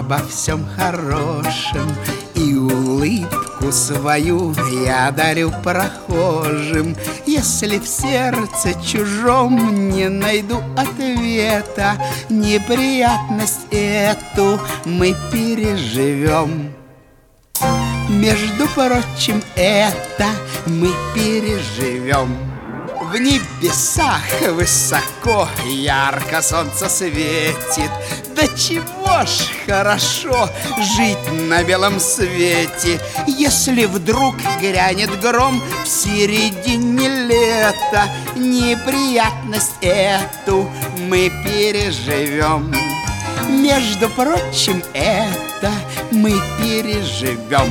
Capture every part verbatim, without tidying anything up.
обо всем хорошем, и улыбку свою я дарю прохожим. Если в сердце чужом не найду ответа, неприятность эту мы переживем. Между прочим, это мы переживем. В небесах высоко ярко солнце светит. Да чего ж хорошо жить на белом свете. Если вдруг грянет гром в середине лета, неприятность эту мы переживем. Между прочим, это мы переживем.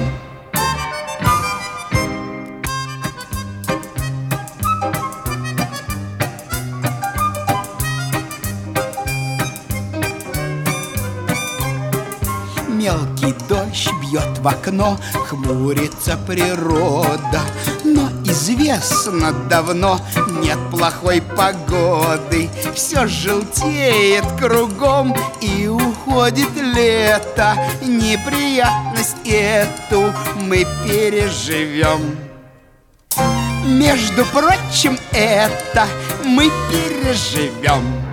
Мелкий дождь бьет в окно, хмурится природа. Но известно давно, нет плохой погоды. Все желтеет кругом и уходит лето. Неприятность эту мы переживем. Между прочим, это мы переживем.